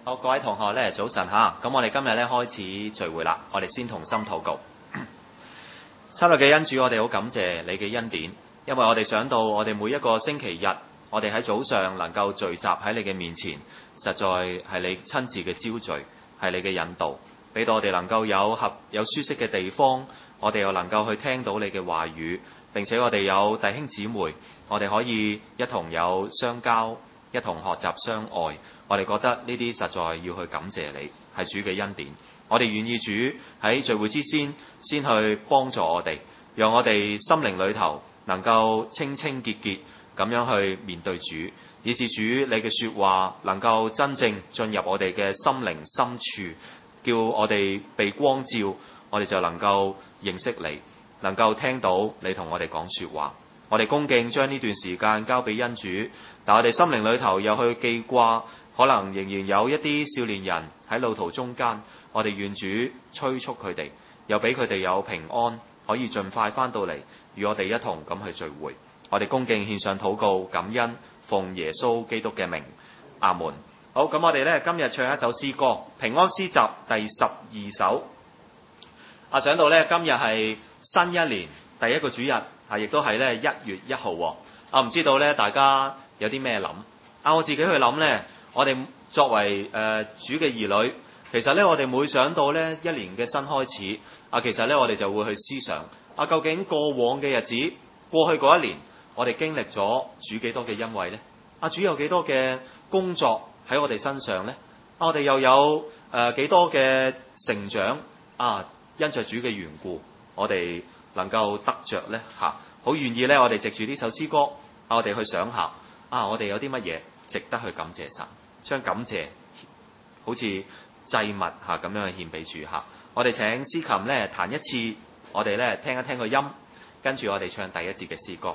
好，各位同學咧，早晨嚇。咁我哋今日咧開始聚會啦。我哋先同心禱告。親愛嘅恩主，我哋好感謝你嘅恩典，因為我哋想到我哋每一個星期日，我哋喺早上能夠聚集喺你嘅面前，實在係你親自嘅招聚，係你嘅引導，俾到我哋能夠有舒適嘅地方，我哋又能夠去聽到你嘅話語，並且我哋有弟兄姊妹，我哋可以一同有相交，一同學習相愛。我哋覺得呢啲實在要去感謝你，係主嘅恩典。我哋願意主喺聚會之先去幫助我哋，讓我哋心靈裏頭能夠清清潔潔咁樣去面對主，以致主你嘅說話能夠真正進入我哋嘅心靈深處，叫我哋被光照，我哋就能夠認識你，能夠聽到你同我哋講說話。我哋恭敬將呢段時間交俾恩主，但我哋心靈裏頭又去記掛，可能仍然有一啲少年人喺路途中間，我哋願主催促佢哋，又俾佢哋有平安，可以盡快翻到嚟，與我哋一同咁去聚會。我哋恭敬獻上禱告感恩，奉耶穌基督嘅名，阿門。好，咁我哋咧今日唱一首詩歌《平安詩集》第12首。想到咧今日係新一年第一個主日，亦都係咧1月1號。唔知道咧大家有啲咩諗？我自己去諗咧，我哋作為主嘅兒女，其實咧我哋每想到咧一年嘅新開始，其實咧我哋就會去思想究竟過往嘅日子，過去嗰一年，我哋經歷咗主幾多嘅恩惠咧？主有幾多嘅工作喺我哋身上咧？我哋又有幾多嘅成長因着主嘅緣故，我哋能夠得着咧好願意咧，我哋藉住呢首詩歌，我哋去想下我哋有啲乜嘢值得去感謝神，將感謝好似祭物咁樣去獻俾主我哋請司琴咧彈一次，我哋咧聽一聽個音，跟住我哋唱第一節嘅詩歌。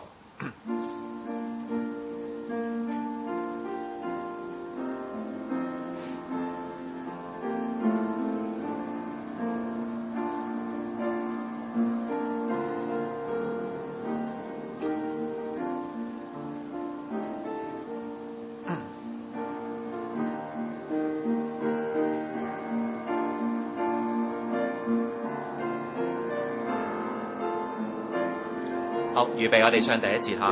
好，預備，我哋唱第一節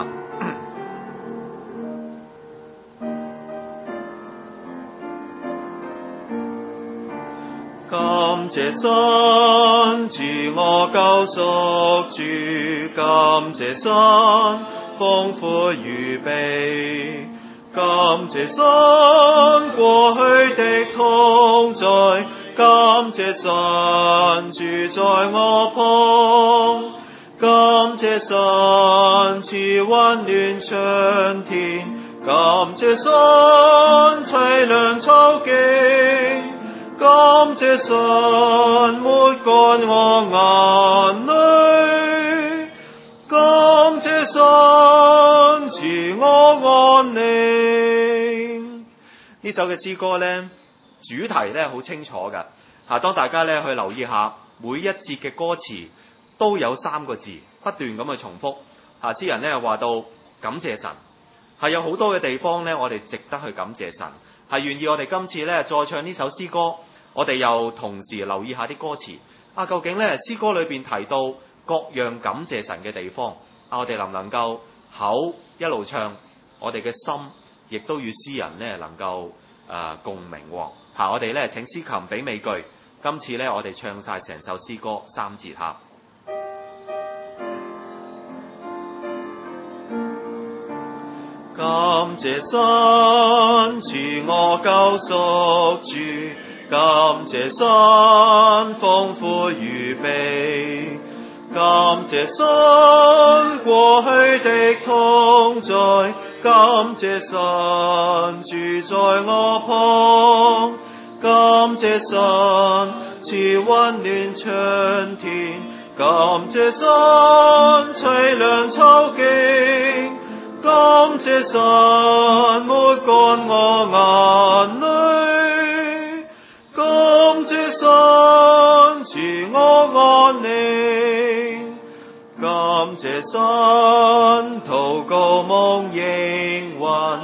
感謝神，自我救贖主，感謝神，豐富預備，感謝神，過去的同在，感謝神，住在我旁，感謝神，賜溫暖春天，感謝神，凄涼秋景，感謝神，抹乾我眼淚，感謝神，賜我安寧。呢首嘅詩歌呢，主題呢好清楚㗎。當大家呢去留意下每一節嘅歌詞，都有3個字不斷咁去重複。詩人呢話到感謝神，係有好多嘅地方呢，我哋值得去感謝神。係願意我哋今次呢再唱呢首詩歌，我哋又同時留意下啲歌詞。究竟呢詩歌裏邊提到各樣感謝神嘅地方，我哋能唔能夠口一路唱，我哋嘅心亦都與詩人呢能夠共鳴。我哋呢請司琴俾美句，今次呢我哋唱晒成首詩歌3節感謝神，賜我救贖主，感謝神，豐富預備，感謝神，過去的同在，感謝神，住在我旁，感謝神，賜溫暖春天，感謝神，凄涼秋景，感謝神，抹乾我眼淚，感謝神，賜我安寧，感謝神，禱告蒙應允，感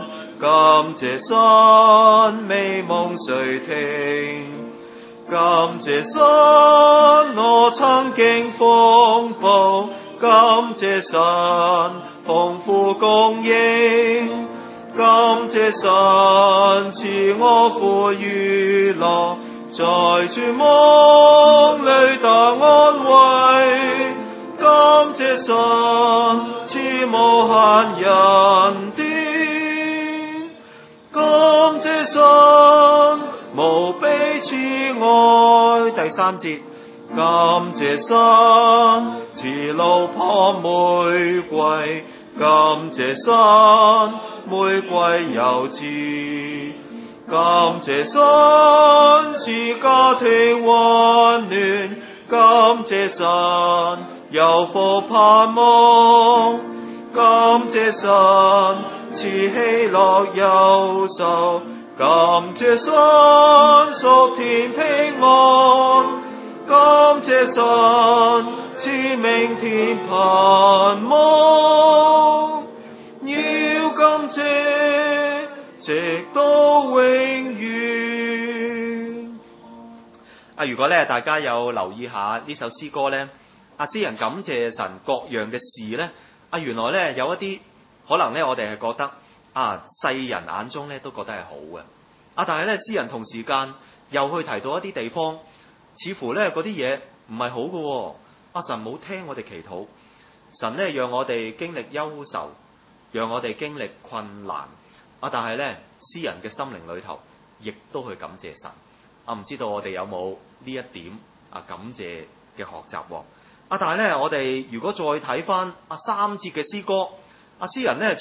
感謝神，美夢垂聽。感謝神，我曾經風暴，感謝神，豐富供應。感謝神，賜我苦與樂，在絕望裏得安慰。感謝神，賜無限恩典。感謝神，無比慈愛。第3節，感謝神，賜路旁玫瑰。感謝神，玫瑰有刺。感謝神，賜家庭溫暖。感謝神，有福盼望。感謝神，賜喜樂憂愁。感謝神，屬天平安。感謝神，賜明天盼望。要感謝，直到永遠。如果大家有留意下呢首詩歌呢，詩人感謝神各樣嘅事呢，原來有一啲可能我哋係覺得世人眼中都覺得係好嘅，但係詩人同時間又去提到一啲地方，似乎嗰啲嘢唔係好嘅。神冇聽我哋祈禱，神讓我哋經歷憂愁，讓我哋經歷困難，但係詩人嘅心靈裏頭亦都去感謝神。唔知道我哋有冇呢一點感謝嘅學習喎？但係我哋如果再睇翻3節嘅詩歌，詩人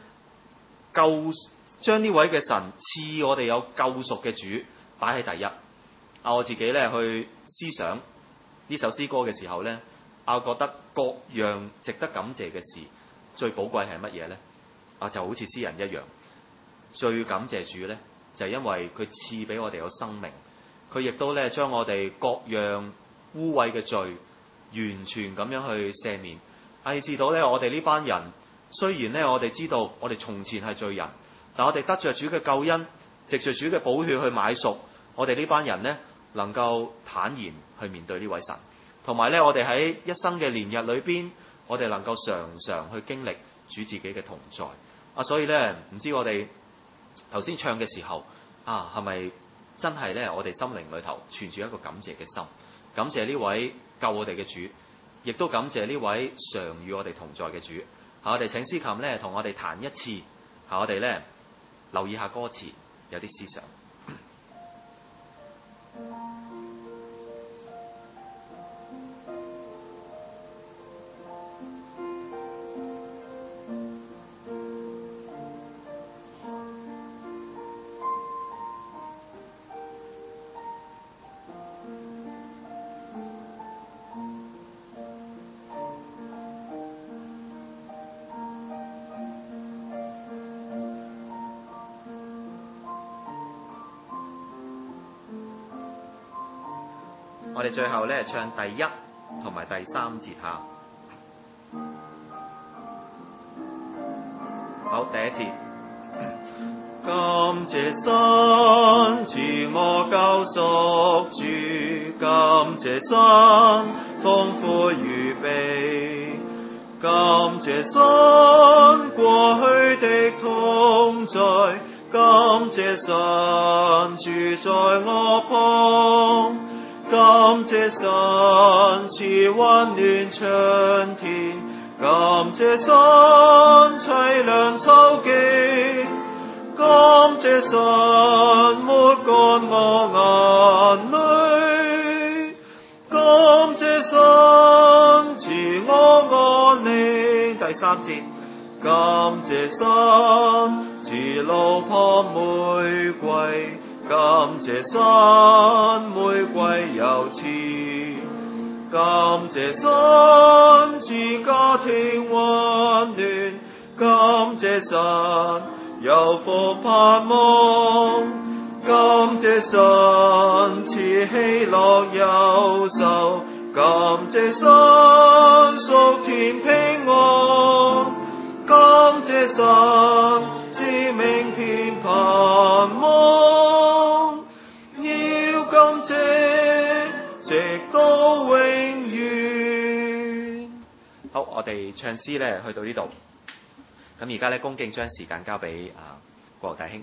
將呢位嘅神賜我哋有救贖嘅主擺喺第一。我自己去思想呢首詩歌嘅時候我覺得各樣值得感謝嘅事，最寶貴係乜嘢呢？就好似詩人一樣，最感謝主就係因為佢賜俾我哋有生命，佢亦都將我哋各樣污穢嘅罪完全咁樣去赦免。以至到我哋呢班人，雖然我哋知道我哋從前係罪人，但我哋得着主嘅救恩，藉着主嘅寶血去買贖，我哋呢班人能夠坦然去面對呢位神。同埋我哋喺一生嘅年日裏邊，我哋能夠常常去經歷主自己嘅同在。所以唔知我哋頭先唱嘅時候係咪真係我哋心靈裏頭存住一個感謝嘅心，感謝呢位救我哋嘅主，亦都感謝呢位常與我哋同在嘅主。我哋請司琴同我哋彈一次，我哋留意下歌詞，有啲思想。我哋最後唱第1同埋第3節下。好，第1節。感謝神賜我救贖主，感謝神豐富預備，感謝神過去的同在，感謝神住在我旁。感謝神賜溫暖春天，感謝神凄涼秋景，感謝神抹乾我眼淚，感謝神賜我安寧。第3節，感謝神賜路旁玫瑰，感謝神玫瑰有刺，感謝神賜家庭溫暖，感謝神有福盼望，感謝神賜喜樂憂愁，感謝神屬天平安，感謝神賜明天望，要感謝直到永遠。好，我哋唱詩咧去到呢度。咁而家咧恭敬將時間交俾國弟兄。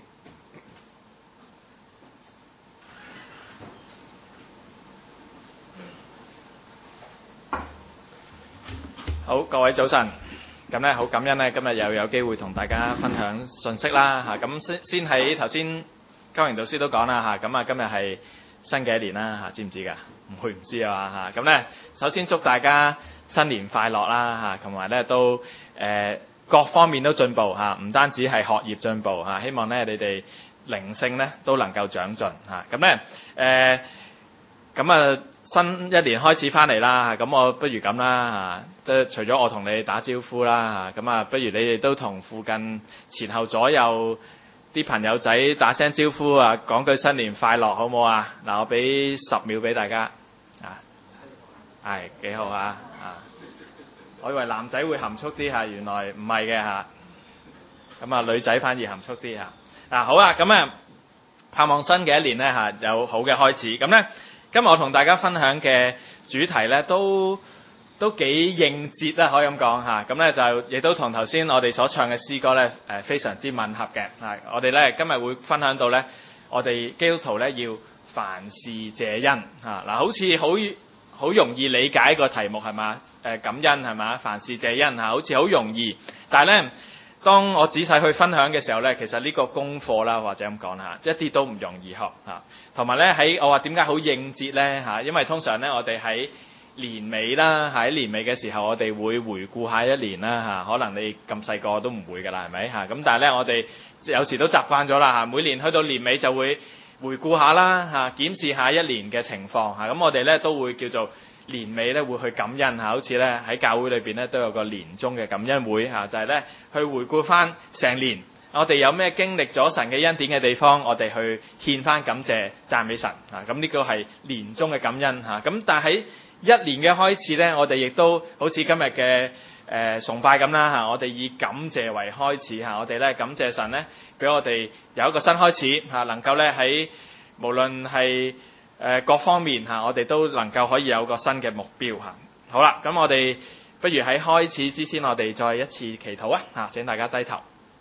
好，各位早晨。咁咧好感恩咧，今日又有機會同大家分享信息啦嚇。咁先喺頭先嘉榮導師都講啦嚇。咁今日係新嘅一年啦嚇，知唔知㗎？唔會唔知啊嚇。咁咧首先祝大家新年快樂啦嚇，同埋咧都各方面都進步嚇，唔單止係學業進步嚇，希望咧你哋靈性咧都能夠長進嚇。咁咧新一年開始翻嚟啦，咁我不如咁啦嚇，即係除咗我同你哋打招呼啦嚇，咁不如你哋都同附近前後左右啲朋友仔打聲招呼啊，講句新年快樂好唔好啊？嗱，我俾10秒俾大家係幾好啊！我以為男仔會含蓄啲嚇，原來唔係嘅嚇，咁女仔反而含蓄啲嚇。好啊，咁盼望新嘅一年咧嚇有好嘅開始。咁咧今日我同大家分享嘅主題咧都幾應節啦，可以咁講嚇。咁咧就亦都同頭先我哋所唱嘅詩歌咧非常之吻合嘅。我哋咧今日會分享到咧，我哋基督徒咧要凡事謝恩嚇。嗱，好似好容易理解個題目係嘛？感恩係嘛？凡事謝恩嚇，好似好容易。但係咧，當我仔細去分享嘅時候咧，其實呢個功課啦，或者咁講啦，一啲都唔容易學嚇。同埋咧喺我話點解好應節咧嚇？因為通常咧我哋喺年尾啦，喺年尾嘅時候我哋會回顧下一年啦嚇。可能你咁細個都唔會㗎啦，係咪嚇？咁但係咧我哋有時都習慣咗啦嚇。每年去到年尾就會回顧下啦嚇，檢視下一年嘅情況嚇。咁我哋咧都會叫做年尾咧會去感恩嚇，好似咧喺教會裏邊咧都有個年終嘅感恩會嚇，就係咧去回顧翻成年我哋有咩經歷咗神嘅恩典嘅地方，我哋去獻翻感謝讚美神嚇。咁呢個係年終嘅感恩嚇。咁但係喺一年嘅開始咧，我哋亦都好似今日嘅崇拜咁啦嚇，我哋以感謝為開始嚇，我哋咧感謝神咧俾我哋有一個新開始嚇，能夠咧喺無論係各方面嚇，我哋都能夠可以有個新嘅目標嚇。好啦，咁我哋不如喺開始之前，我哋再一次祈禱啊嚇！請大家低頭。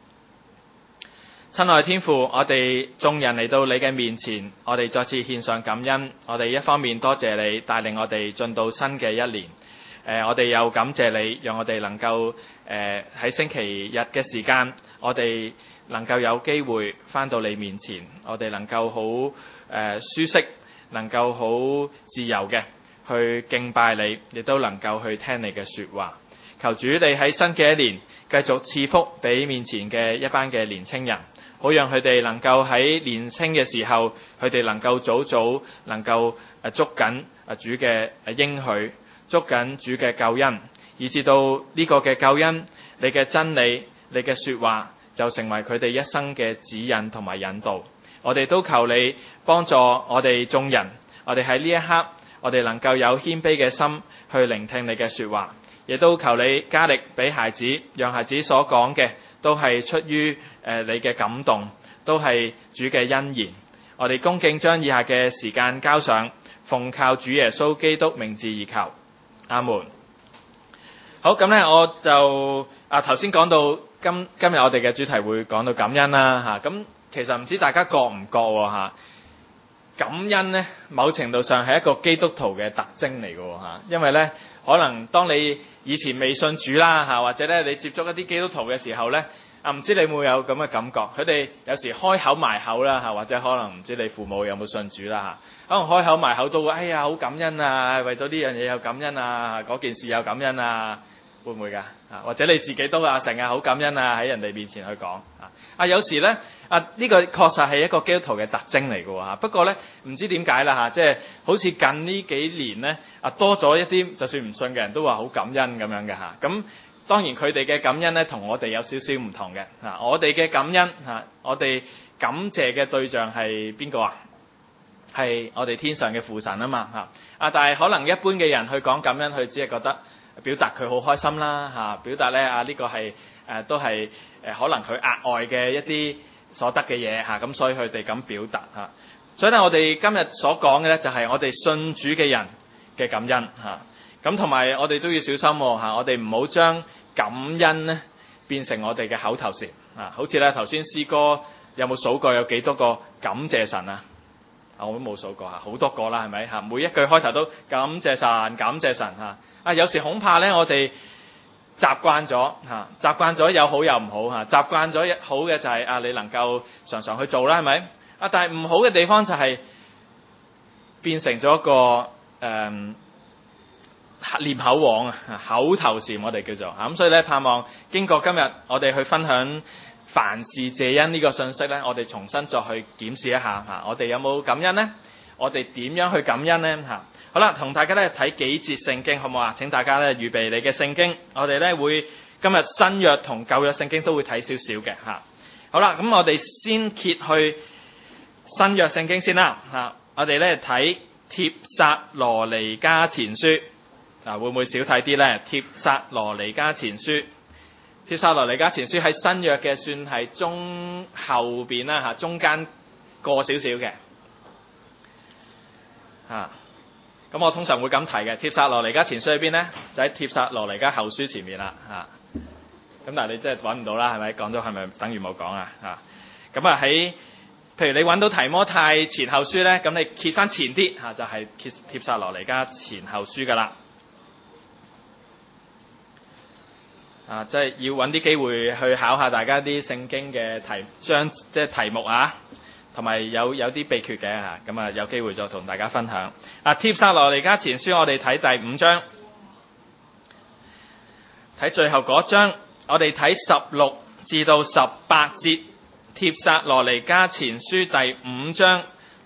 親愛天父，我哋眾人嚟到你嘅面前，我哋再次獻上感恩。我哋一方面多謝你帶領我哋進到新嘅一年。我哋又感謝你，讓我哋能夠喺星期日嘅時間，我哋能夠有機會返到你面前，我哋能夠好舒適，能夠好自由嘅去敬拜你，亦都能夠去聽你嘅說話。求主你喺新嘅一年繼續賜福俾面前嘅一班嘅年青人，好讓佢哋能夠喺年青嘅時候，佢哋能夠早能夠捉緊主嘅應許，捉緊主嘅救恩，以至到呢個嘅救恩，你嘅真理，你嘅說話就成為佢哋一生嘅指引同埋引導。我哋都求你幫助我哋眾人，我哋喺呢一刻，我哋能夠有謙卑嘅心去聆聽你嘅說話，亦都求你加力俾孩子，讓孩子所講嘅都係出於你嘅感動，都係主嘅恩言。我哋恭敬將以下嘅時間交上，奉靠主耶穌基督名字而求，阿門。好，咁咧我就頭先講到今日我哋嘅主題會講到感恩啦嚇，咁其實唔知大家覺唔覺嚇？感恩咧，某程度上係一個基督徒嘅特徵嚟嘅嚇，因為咧可能當你以前未信主啦嚇，或者咧你接觸一啲基督徒嘅時候咧，唔知你會有咁嘅感覺？佢哋有時開口埋口啦嚇，或者可能唔知你父母有冇信主啦嚇，可能開口埋口都會哎呀好感恩啊，為到呢樣嘢有感恩啊，嗰件事有感恩啊。會唔會㗎？或者你自己都成日好感恩啊，喺人哋面前去講有時咧呢個確實係一個基督徒嘅特徵嚟嘅喎。不過咧唔知點解啦即係好似近呢幾年咧多咗一啲，就算唔信嘅人都話好感恩咁樣嘅嚇。咁當然佢哋嘅感恩咧同我哋有少少唔同嘅我哋嘅感恩我哋感謝嘅對象係邊個啊？係我哋天上嘅父神啊嘛但係可能一般嘅人去講感恩，佢只係覺得表達佢好開心啦表達咧呢個係都係可能佢額外嘅一啲所得嘅嘢嚇，咁所以佢哋咁表達嚇。所以咧，我哋今日所講嘅咧就係我哋信主嘅人嘅感恩嚇。咁同埋我哋都要小心嚇，我哋唔好將感恩咧變成我哋嘅口頭禪啊。好似咧頭先詩歌有冇數過有幾多個感謝神啊？我都冇數過嚇，好多個啦，係咪嚇？每一句開頭都感謝神，感謝神嚇。啊，有時恐怕咧，我哋習慣咗嚇，習慣咗有好有唔好嚇。習慣咗好嘅就係你能夠常常去做啦，係咪？但係唔好嘅地方就係變成咗一個念口簧啊，口頭禪我哋叫做嚇。咁所以咧，盼望經過今日我哋去分享凡事謝恩呢個信息咧，我哋重新再去檢視一下嚇，我哋有冇感恩呢？我哋點樣去感恩呢？嚇，好啦，同大家咧睇幾節聖經好唔好啊？請大家咧預備你嘅聖經，我哋咧會今日新約同舊約聖經都會睇少少嘅嚇。好啦，咁我哋先揭去新約聖經先啦嚇，我哋咧睇帖撒羅尼迦前書嗱，會唔會少睇啲咧？帖撒羅尼迦前書。帖撒羅尼迦前書喺新約嘅算係中後邊啦嚇，中間過少少嘅嚇。咁我通常會咁提嘅，帖撒羅尼迦前書喺邊咧？就喺帖撒羅尼迦後書前面啦嚇。咁但係你真係揾唔到啦，係咪？講咗係咪等於冇講啊嚇？咁啊喺譬如你揾到提摩太前後書咧，咁你揭翻前啲嚇，就係帖撒羅尼迦前後書噶啦。即係要揾啲機會去考下大家啲聖經嘅題目啊，同埋有啲秘訣嘅嚇，咁啊有機會再同大家分享。帖撒羅尼迦前書我哋睇第5章，睇最後嗰章，我哋睇16至到18節。帖撒羅尼迦前書第5章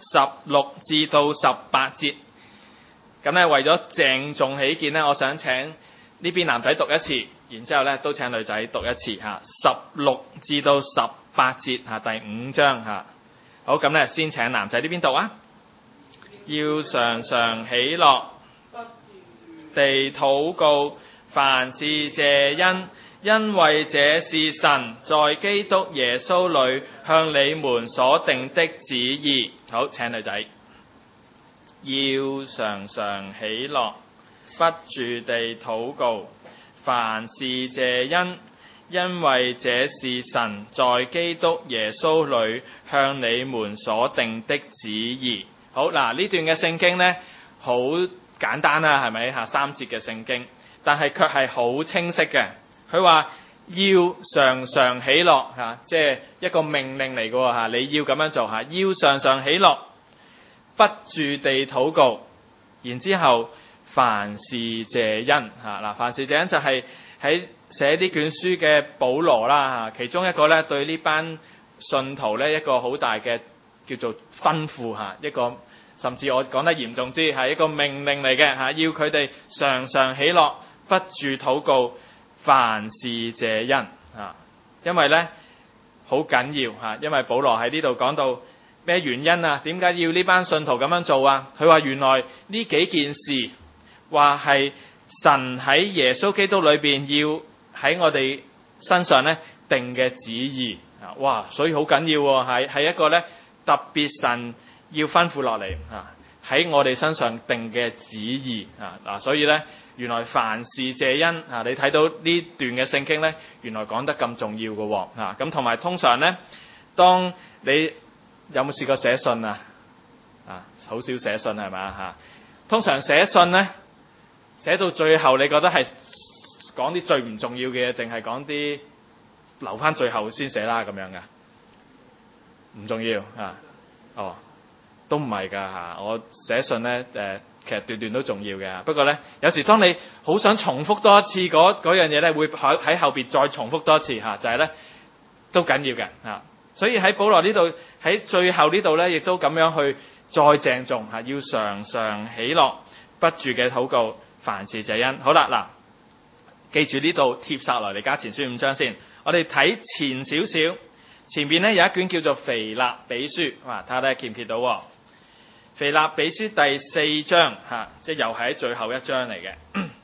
16至到18節。咁咧為咗鄭重起見咧，我想請呢邊男仔讀一次。然之後咧，都請女仔讀一次嚇，16至到18節嚇，第5章嚇。好，咁咧先請男仔呢邊讀啊。要常常喜樂，不斷地禱告，凡事謝恩，因為這是神在基督耶穌裏向你們所定的旨意。好，請女仔。要常常喜樂，不住地禱告。凡事謝恩，因為這是神在基督耶穌裏向你們所定的旨意。好嗱，呢段嘅聖經呢，好簡單啦，係咪嚇？3節嘅聖經，但係卻係好清晰嘅。佢話要常常喜樂嚇，即係一個命令嚟嘅喎嚇，你要咁樣做嚇，要常常喜樂，不住地禱告，然之後。凡事謝恩嚇嗱，凡事謝恩就係喺寫呢卷書嘅保羅啦嚇，其中一個咧對呢班信徒咧一個好大嘅叫做吩咐嚇，一個甚至我講得嚴重啲係一個命令嚟嘅嚇，要佢哋常常喜樂，不住禱告，凡事謝恩嚇，因為咧好緊要嚇，因為保羅喺呢度講到咩原因啊？點解要呢班信徒咁樣做啊？佢話原來呢幾件事。話係神喺耶穌基督裏邊要喺我哋身上咧定嘅旨意啊！哇，所以好緊要喎，係一個咧特別神要吩咐落嚟啊，喺我哋身上定嘅旨意啊嗱，所以咧原來凡事謝恩啊！你睇到呢段嘅聖經咧，原來講得咁重要嘅喎啊！咁同埋通常咧，當你有冇試過寫信啊？好少寫信係嘛嚇？通常寫信咧。寫到最後，你覺得係講啲最唔重要嘅嘢，淨係講啲留翻最後先寫啦咁樣噶？唔重要啊？哦，都唔係㗎嚇。我寫信咧其實段段都重要嘅。不過咧，有時當你好想重複多一次嗰樣嘢咧，會喺後邊再重複多一次嚇，就係咧都緊要嘅嚇。所以喺保羅呢度喺最後呢度咧，亦都咁樣去再鄭重嚇，要常常喜樂，不住嘅禱告。凡事謝恩。好啦，嗱，記住呢度帖撒羅尼迦前書5章先。我哋睇前少少，前邊咧有一卷叫做腓立比書，哇，睇下咧見唔見到？腓立比書第4章嚇，即係又係喺最後一章嚟嘅。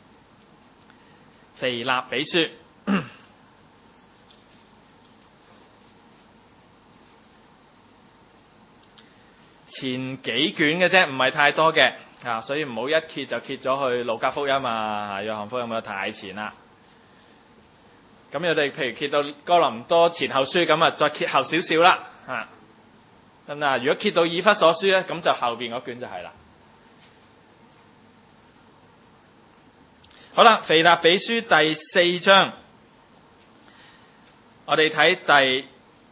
腓立比書前幾卷嘅啫，唔係太多嘅所以唔好一揭就揭咗去路加福音約翰福音就太前啦。咁我哋譬如揭到哥林多前後書咁再揭後少少啦咁如果揭到以弗所書咧，咁就後邊嗰卷就係啦。好啦，腓立比書第4章，我哋睇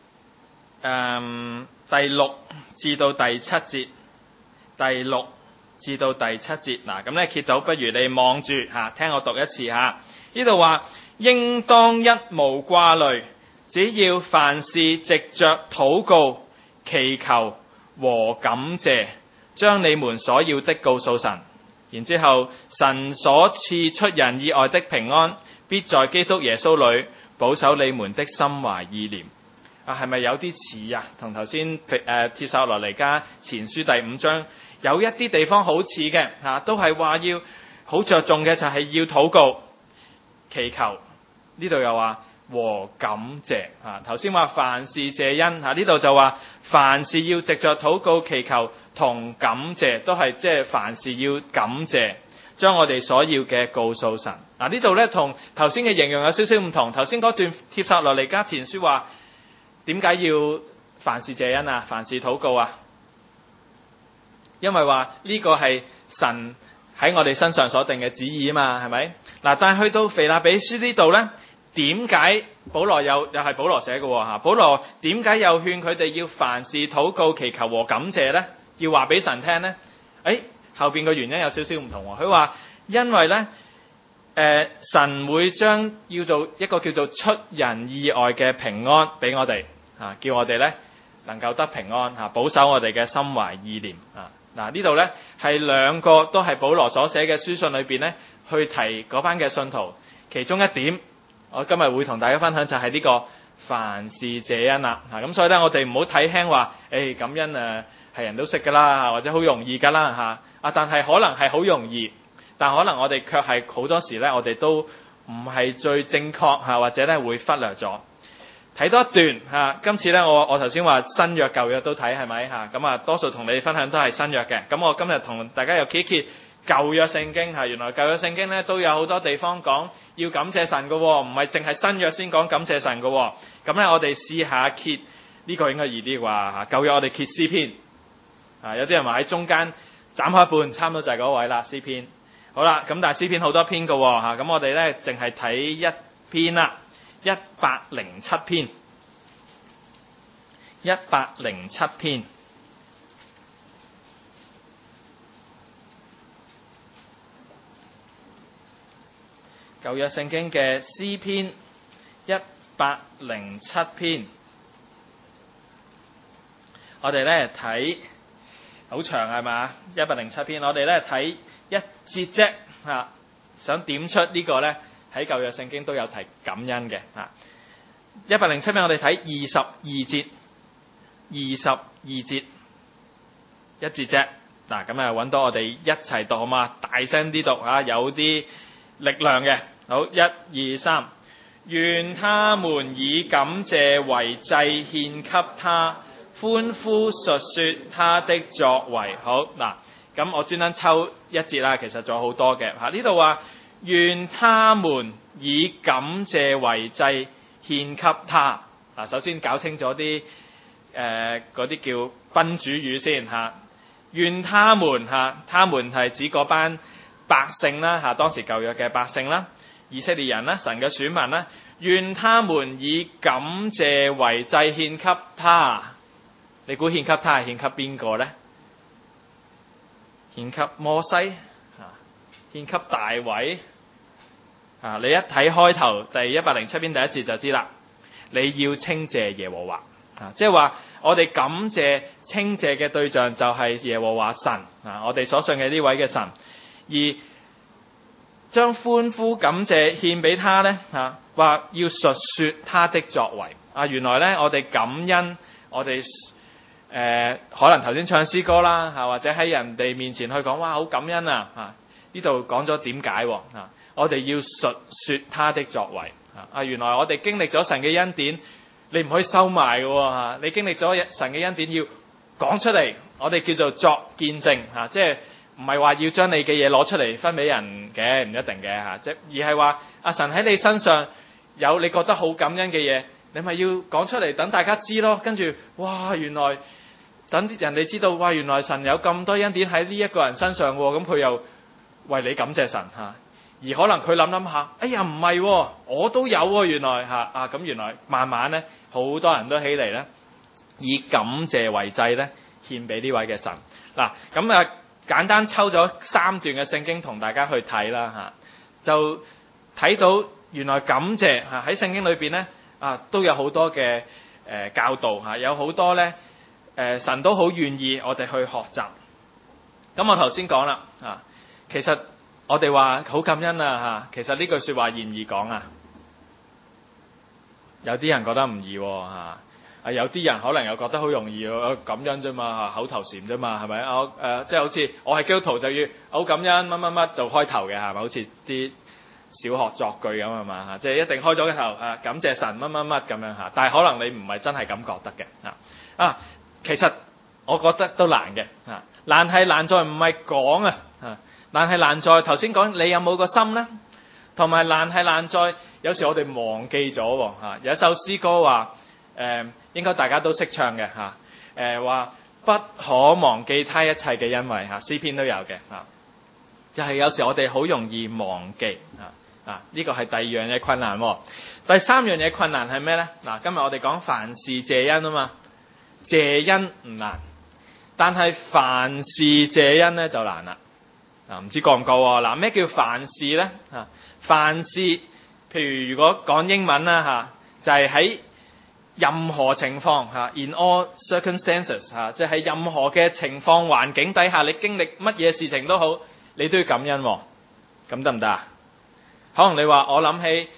第6至到第7節，第6至到第7節。嗱，咁咧揭到，不如你望住聽我讀一次呢度話，應當一無掛慮，只要凡事藉着禱告、祈求和感謝，將你們所要的告訴神。然之後，神所賜出人意外的平安，必在基督耶穌裏保守你們的心懷意念。係咪有啲似同頭先帖撒羅尼迦前書第5章有一啲地方好似嘅都係話要好着重嘅，就係要禱告、祈求。呢度又話和感謝頭先話凡事謝恩呢度就話凡事要藉着禱告、祈求同感謝，都係即係凡事要感謝，將我哋所要嘅告訴神。呢度咧同頭先嘅形容有少少唔同。頭先嗰段帖撒羅尼迦前書話點解要凡事謝恩凡事禱告因為話呢個係神喺我哋身上所定嘅旨意嘛，係咪？但係去到腓立比書呢度咧，點解保羅又係保羅寫嘅保羅點解又勸佢哋要凡事禱告、祈求和感謝咧？要話俾神聽咧？後邊嘅原因有少少唔同。佢話因為咧神會將要做一個叫做出人意外嘅平安俾我哋叫我哋咧能夠得平安保守我哋嘅心懷意念呢度咧係兩個都係保羅所寫嘅書信裏邊咧去提嗰班嘅信徒。其中一點我今日會同大家分享就係呢個凡事謝恩啦咁所以咧我哋唔好睇輕話感恩係人都識噶啦或者好容易噶啦但係可能係好容易，但可能我哋卻係好多時咧我哋都唔係最正確或者咧會忽略咗。睇多一段今次咧我頭先話新約舊約都睇係咪咁多數同你哋分享都係新約嘅。咁我今日同大家又揭一揭舊約聖經原來舊約聖經咧都有好多地方講要感謝神嘅唔係淨係新約先講感謝神嘅咁咧我哋試下揭呢個應該易啲啩舊約我哋揭詩篇有啲人話喺中間斬開一半，差唔多就係嗰位啦。詩篇好啦，咁但係詩篇好多篇嘅咁我哋咧淨係睇一篇啦，107篇，107篇。舊約聖經嘅詩篇107篇，我哋咧睇好長係嘛？107篇，我哋咧睇一節啫想點出呢個咧喺舊約聖經都有提感恩嘅107篇，我哋睇22節，22節一節啫咁揾到我哋一齊讀好嘛？大聲啲讀有啲力量嘅。好，1、2、3，願他們以感謝為祭獻給他，歡呼述說他的作為。好咁我專登抽一節啦，其實仲有好多嘅呢度話願他們以感謝為祭獻給他。首先搞清楚啲嗰啲叫賓主語先願他們他們係指嗰班百姓啦當時舊約嘅百姓啦，以色列人啦，神嘅選民啦，願他們以感謝為祭獻給他。你估獻給他係獻給邊個咧？獻給摩西獻給大衛你一睇開頭第107篇第一節就知啦。你要稱謝耶和華即係話我哋感謝稱謝嘅對象就係耶和華神我哋所信嘅呢位嘅神，而將歡呼感謝獻俾他咧話要述說他的作為原來咧我哋感恩，我哋可能頭先唱詩歌啦或者喺人哋面前去講哇好感恩呢度講咗點解我哋要述說他的作為原來我哋經歷咗神嘅恩典，你唔可以收埋嘅你經歷咗神嘅恩典要講出嚟，我哋叫做作見證嚇，即係唔係話要將你嘅嘢攞出嚟分俾人嘅，唔一定嘅嚇，即而係話阿神喺你身上有你覺得好感恩嘅嘢，你咪要講出嚟等大家知咯。跟住哇，原來等人哋知道，哇，原來神有咁多恩典喺呢一個人身上喎，咁佢又為你感謝神嚇。而可能佢諗下，哎呀唔係喎，我都有喎，原來嚇咁原來慢慢咧，好多人都起嚟咧，以感謝為祭咧，獻俾呢位嘅神。嗱咁啊，簡單抽咗3段嘅聖經同大家去睇啦嚇，就睇到原來感謝嚇喺聖經裏邊咧都有好多嘅教導嚇，有好多咧神都好願意我哋去學習。咁我頭先講啦其實我哋話好感恩啊其實呢句説話易唔易講啊？有啲人覺得唔易有啲人可能又覺得好容易感恩啫嘛口頭禪啫嘛係咪即係好似我係基督徒就要好感恩乜乜乜就開頭嘅係咪？好似啲小學作句咁係嘛即係一定開咗個頭感謝神乜乜乜咁樣但係可能你唔係真係咁覺得嘅其實我覺得都難嘅難係難在唔係講難係難在頭先講你有冇個心呢？同埋難係難在有時我哋忘記咗有一首詩歌話應該大家都識唱嘅話不可忘記他一切嘅恩惠詩篇都有嘅就係有時我哋好容易忘記呢個係第二樣嘢困難第3樣嘢困難係咩呢？今日我哋講凡事謝恩啊嘛，謝恩唔難，但係凡事謝恩咧就難啦唔知夠唔夠咩叫凡事呢？凡事譬如如果講英文啦就係喺任何情況in all circumstances 即係喺任何嘅情況環境底下，你經歷乜嘢事情都好，你都要感恩咁得唔得啊？可能你話我諗起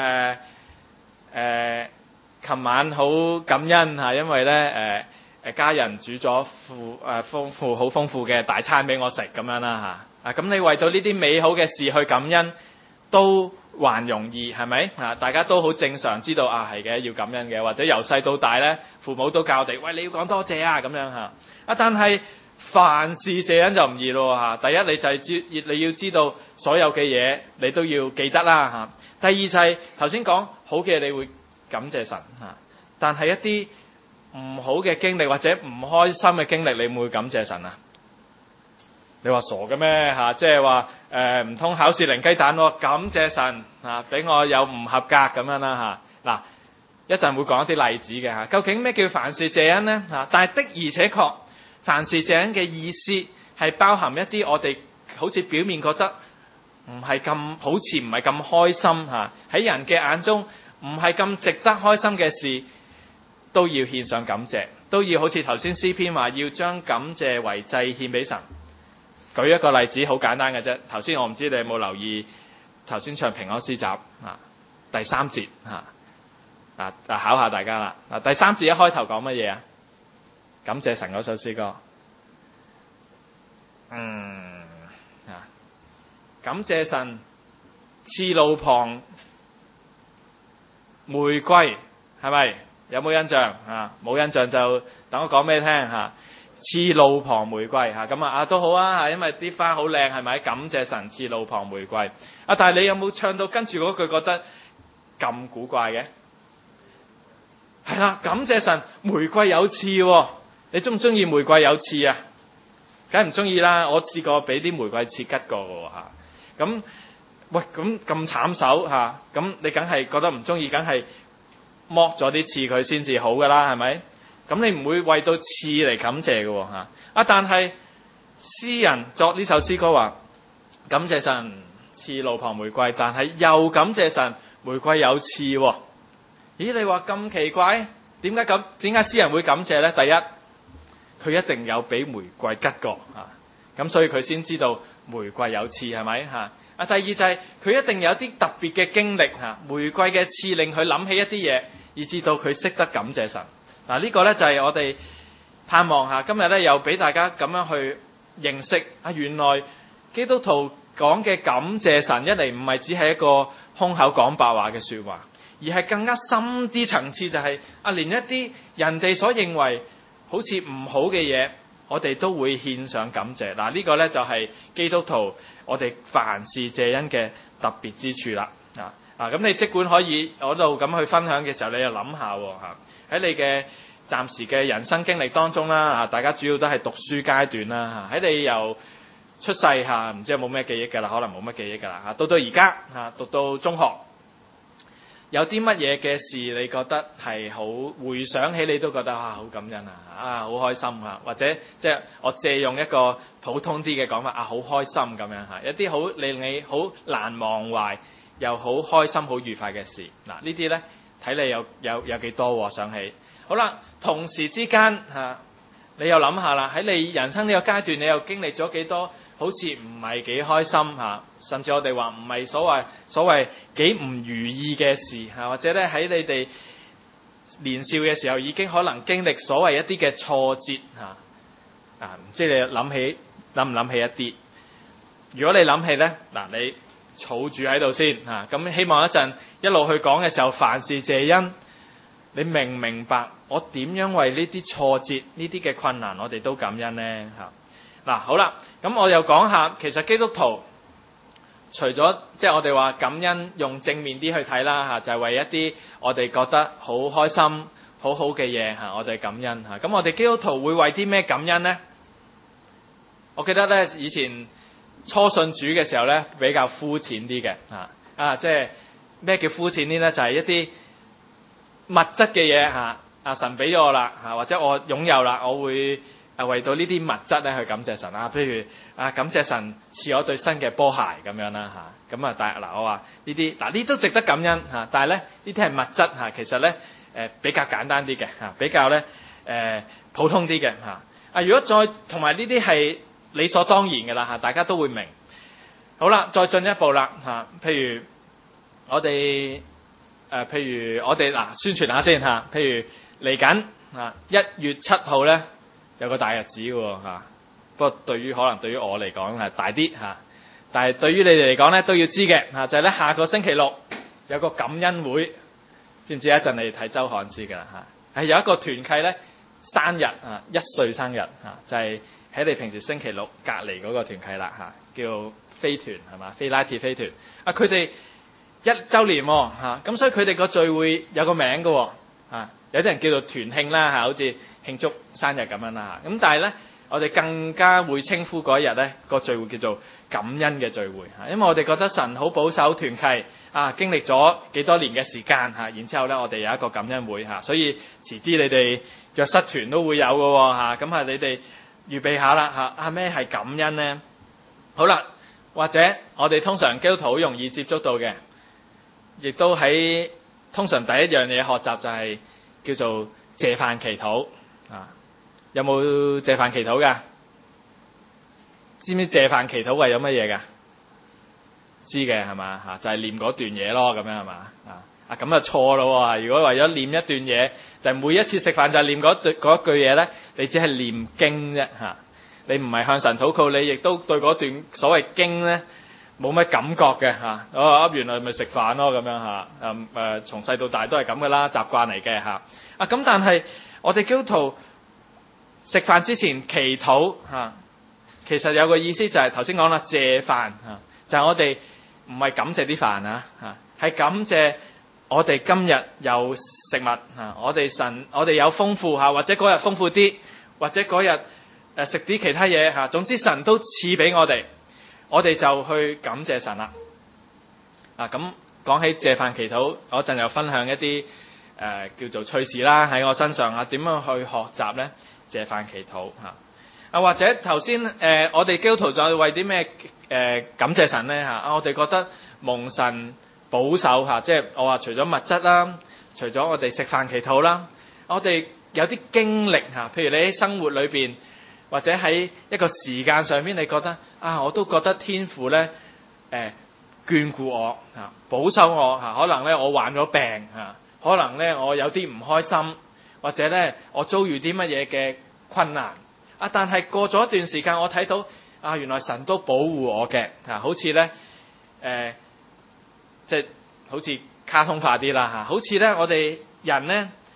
琴晚好感恩因為咧家人煮咗好豐富嘅大餐俾我食咁樣啦咁你為到呢啲美好嘅事去感恩都還容易係咪大家都好正常知道係嘅要感恩嘅，或者由細到大咧父母都教我哋喂你要講多謝咁樣但係凡事謝恩就唔易咯第一你就係你要知道所有嘅嘢你都要記得啦第二就係頭先講好嘅你會感謝神但係一啲唔好嘅經歷或者唔開心嘅經歷你會唔會感謝神啊？你話傻嘅咩即係話唔通考試零雞蛋感謝神俾我有唔合格咁樣啦嗱一陣會講一啲例子嘅究竟咩叫凡事謝恩呢？但係的而且確凡事謝恩嘅意思係包含一啲我哋好似表面覺得唔係咁好似唔係咁開心喺人嘅眼中唔係咁值得開心嘅事都要獻上感謝，都要好似頭先詩篇話要將感謝為祭獻俾神。舉一個例子好簡單嘅啫，頭先我唔知你有冇留意頭先唱平安詩集第3節考下大家啦第3節一開頭講乜嘢感謝神嗰首詩歌感謝神賜路旁玫瑰係咪？有冇印象冇印象就等我講俾你聽賜路旁玫瑰咁都好因為啲花好靚係咪？感謝神賜路旁玫瑰但係你有冇唱到跟住嗰句覺得咁古怪嘅？係啦，感謝神玫瑰有刺你中唔中意玫瑰有刺啊？梗係唔中意啦，我試過俾啲玫瑰刺吉過嘅咁喂咁慘手咁你梗係覺得唔中意，梗係剝咗啲刺佢先至好噶啦係咪？咁你唔會為到刺嚟感謝嘅但係詩人作呢首詩歌話感謝神賜路旁玫瑰，但係又感謝神玫瑰有刺咦你話咁奇怪，點解詩人會感謝呢？第一佢一定有俾玫瑰吉過咁所以佢先知道玫瑰有刺係咪第二就係佢一定有啲特別嘅經歷玫瑰嘅刺令佢諗起一啲嘢，以至到佢識得感謝神呢個呢就係我哋盼望今日呢又俾大家咁樣去認識原來基督徒講嘅感謝神一嚟唔係只係一個空口講白話嘅說話，而係更加深啲層次就係連一啲人哋所認為好似唔好嘅嘢，我哋都會獻上感謝。嗱，呢個呢就係基督徒我哋凡事謝恩嘅特別之處啦。咁你即管可以嗰度咁去分享嘅時候，你又諗下喎，喺你嘅暫時嘅人生經歷當中啦，大家主要都係讀書階段啦，喺你由出世唔知有冇咩記憶㗎啦，可能冇乜記憶㗎啦，到而家讀到中學，有啲乜嘢嘅事你覺得係好回想起你都覺得好感恩好開心或者即係我借用一個普通啲嘅講法好開心咁樣一啲好令你好難忘懷又好開心好愉快嘅事。嗱，呢啲呢睇你有幾多想起。好啦，同時之間你又諗下啦，喺你人生呢個階段，你又經歷咗幾多好似唔係幾開心甚至我哋話唔係所謂幾唔如意嘅事或者咧喺你哋年少嘅時候已經可能經歷所謂一啲嘅挫折唔知你諗唔諗起一啲？如果你諗起呢，嗱，你儲住喺度先咁希望一陣一路去講嘅時候，凡事謝恩，你明唔明白我點樣為呢啲挫折呢啲嘅困難我哋都感恩呢？嗱，好啦，咁我又講下，其實基督徒除咗即係我哋話感恩用正面啲去睇啦就係為一啲我哋覺得好開心好好嘅嘢我哋感恩咁我哋基督徒會為啲咩感恩呢？我記得咧以前初信主嘅時候咧比較膚淺啲嘅即係咩叫膚淺啲咧？就係一啲物質嘅嘢神俾咗我啦或者我擁有啦，我會為到呢啲物質咧去感謝神譬如感謝神賜我對新嘅波鞋咁樣啦咁但係嗱我話呢啲呢都值得感恩但係咧呢啲係物質其實咧比較簡單啲嘅比較咧普通啲嘅如果再同埋呢啲係理所當然嘅啦大家都會明。好啦，再進一步啦譬如我哋宣傳下先譬如嚟緊1月7號咧有個大日子喎不過可能對於我嚟講係大啲但係對於你哋嚟講咧都要知嘅就係咧下個星期六有個感恩會，知唔知？一陣你哋睇週刊知㗎啦係有一個團契咧生日1歲生日就係喺你平時星期六隔離嗰個團契啦叫飛團係嘛？菲拉鐵飛團佢哋1週年咁所以佢哋個聚會有個名㗎有啲人叫做團慶啦好似慶祝生日咁樣啦咁但係咧我哋更加會稱呼嗰一日咧個聚會叫做感恩嘅聚會因為我哋覺得神好保守團契經歷咗幾多年嘅時間然之後咧我哋有一個感恩會所以遲啲你哋約瑟團都會有㗎咁你哋預備下啦咩係感恩呢？好啦，或者我哋通常基督徒好容易接觸到嘅，亦都喺通常第一樣嘢學習就係叫做謝飯祈禱有冇謝飯祈禱㗎？知唔知謝飯祈禱為咗乜嘢㗎？知嘅係嘛就係念嗰段嘢咯，咁樣係嘛咁就錯咯。如果為咗念一段嘢，就係每一次食飯就係念嗰句嘢咧，你只係念經啫你唔係向神禱告，你亦都對嗰段所謂經咧冇乜感覺嘅原來咪食飯咯咁樣從細到大都係咁噶啦，習慣嚟嘅咁但係我哋基督徒食飯之前祈禱其實有個意思就係頭先講啦，謝飯就係我哋唔係感謝啲飯係感謝我哋今日有食物我哋有豐富或者嗰日豐富啲，或者嗰日食啲其他嘢總之神都賜俾我哋就去感謝神啦咁講起謝飯祈禱，我陣又分享一啲叫做趣事啦喺我身上點樣去學習咧謝飯祈禱或者頭先我哋基督徒就為啲咩感謝神咧我哋覺得蒙神保守即係我話除咗物質啦，除咗我哋食飯祈禱啦，我哋有啲經歷譬如你喺生活裏邊或者喺一個時間上面，你覺得我都覺得天父咧眷顧我保守我可能咧我患咗病可能咧我有啲唔開心，或者咧我遭遇啲乜嘢嘅困難但係過咗一段時間，我睇到原來神都保護我嘅好似咧即係好似卡通化啲啦好似咧我哋人咧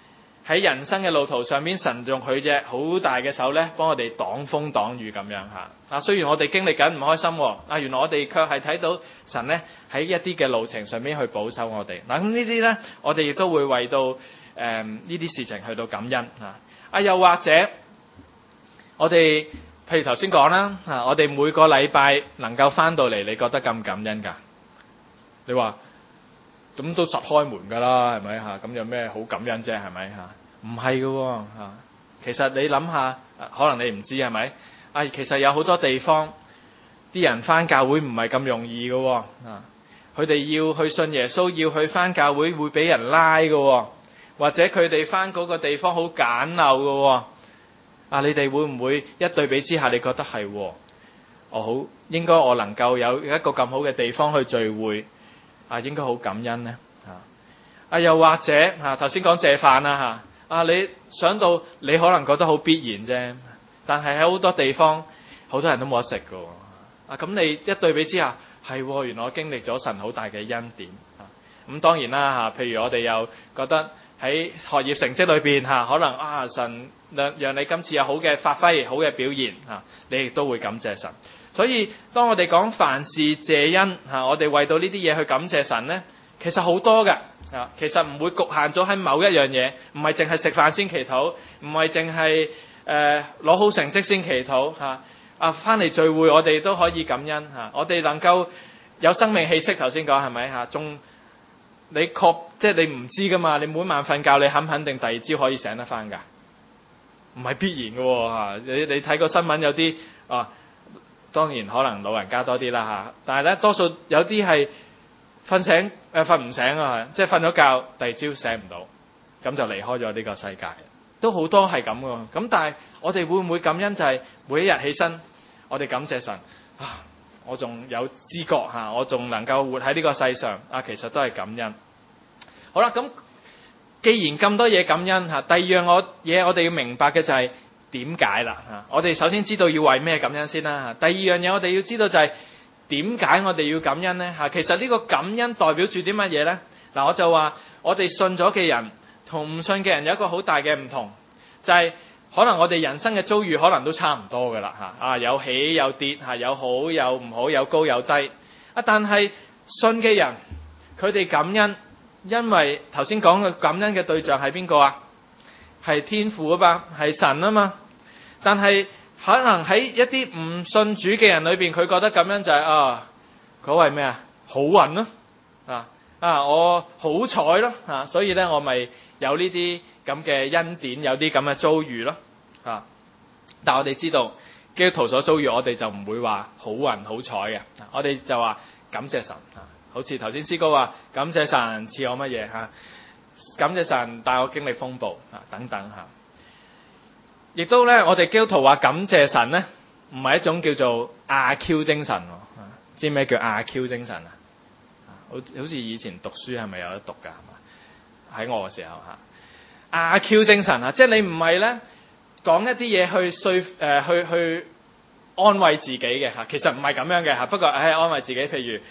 喺人生嘅路途上邊，神用佢隻好大嘅手咧，幫我哋擋風擋雨咁樣嚇。雖然我哋經歷緊唔開心，原來我哋卻係睇到神咧喺一啲嘅路程上邊去保守我哋。咁呢啲咧，我哋亦都會為到呢啲事情去到感恩嚇。又或者我哋譬如頭先講啦，我哋每個禮拜能夠翻到嚟，你覺得咁感恩㗎？你話？咁都實開門㗎啦，係咪嚇？咁有咩好感恩啫？係咪嚇？唔係嘅喎嚇。其實你諗下，可能你唔知係咪？其實有好多地方啲人返教會唔係咁容易嘅喎。佢哋要去信耶穌，要去返教會會俾人拉嘅喎，或者佢哋返嗰個地方好簡陋嘅喎。你哋會唔會一對比之下，你覺得係喎？應該我能夠有一個咁好嘅地方去聚會。應該好感恩呢。又或者頭先講謝飯啦你想到你可能覺得好必然啫，但係喺好多地方好多人都冇得食㗎。咁你一對比之下，係原來我經歷咗神好大嘅恩典。咁當然啦譬如我哋又覺得喺學業成績裏邊可能神讓你今次有好嘅發揮、好嘅表現你亦都會感謝神。所以當我哋講凡事謝恩我哋為到呢啲嘢去感謝神呢，其實好多㗎其實唔會局限咗喺某一樣嘢，唔係淨係食飯先祈禱，唔係淨係攞好成績先祈禱翻嚟聚會我哋都可以感恩我哋能夠有生命氣息，頭先講係咪仲你即係你唔知㗎嘛？你每晚瞓覺，你肯定第二朝可以醒得翻㗎？唔係必然㗎喎你睇個新聞有啲當然可能老人家多啲啦但係咧多數有啲係瞓唔醒即係瞓咗覺，第二朝醒唔到，咁就離開咗呢個世界，都好多係咁㗎。咁但係我哋會唔會感恩？就係每一日起身，我哋感謝神我仲有知覺我仲能夠活喺呢個世上其實都係感恩。好啦，咁既然咁多嘢感恩第二樣嘢我哋要明白嘅就係點解啦我哋首先知道要為咩感恩先啦第二樣嘢我哋要知道就係點解我哋要感恩呢其實呢個感恩代表住啲乜嘢呢？我就話我哋信咗嘅人同唔信嘅人有一個好大嘅唔同，就係可能我哋人生嘅遭遇可能都差唔多㗎啦有起有跌有好有唔好，有高有低但係信嘅人佢哋感恩，因為頭先講嘅感恩嘅對象係邊個係天父啊嘛，係神啊嘛。但係可能喺一啲唔信主嘅人裏邊，佢覺得感恩就係嗰謂咩好運咯我好彩咯所以咧我咪有呢啲咁嘅恩典，有啲咁嘅遭遇咯但係我哋知道基督徒所遭遇，我哋就唔會話好運好彩嘅我哋就話感謝神好似頭先詩歌話感謝神賜我乜嘢感謝神帶我經歷風暴等等亦都咧我哋基督徒話感謝神咧，唔係一種叫做阿 Q 精神知咩叫阿 Q 精神好似以前讀書係咪有得讀㗎？係嘛？喺我嘅時候阿 Q 精神即係你唔係咧講一啲嘢去安慰自己嘅其實唔係咁樣嘅不過安慰自己，譬如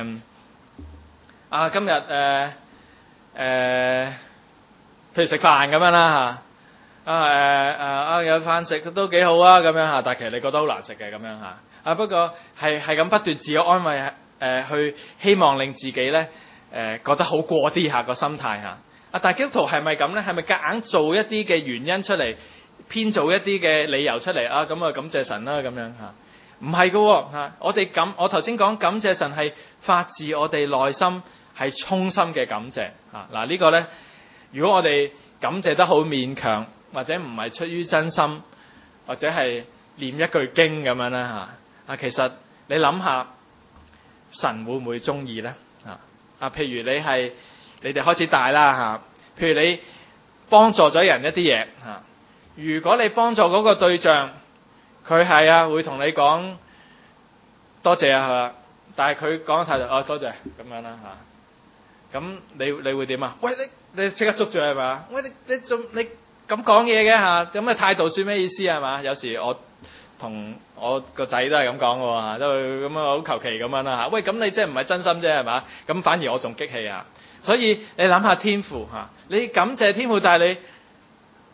今日譬如食飯咁樣啦有飯食都幾好咁樣但係其實你覺得好難食嘅咁樣不過係咁不斷自我安慰去希望令自己咧覺得好過啲個心態但係基督徒係咪咁咧？係咪夾硬做一啲嘅原因出嚟，編造一啲嘅理由出嚟咁感謝神啦咁樣唔係㗎我頭先講感謝神係發自我哋內心係衷心嘅感謝呢個咧，如果我哋感謝得好勉強，或者唔係出於真心，或者係念一句經咁樣啦其實你諗下神會唔會中意咧譬如你哋開始大啦譬如你幫助咗人一啲嘢如果你幫助嗰個對象佢係會同你講多謝但係佢講嘅態度多謝咁樣啦咁你會點喂你即刻捉住係嘛？喂你咁講嘢嘅咁嘅態度算咩意思係嘛？有時我同我個仔都係咁講嘅都咁好求其咁樣啦喂咁你即係唔係真心啫係嘛？咁反而我仲激氣所以你諗下天父你感謝天父，但係